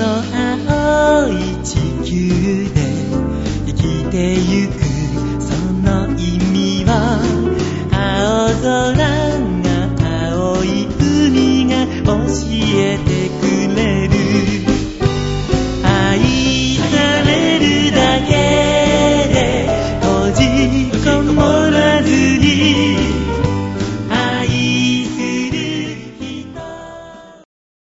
の青い地球で生きてゆくその意味を青空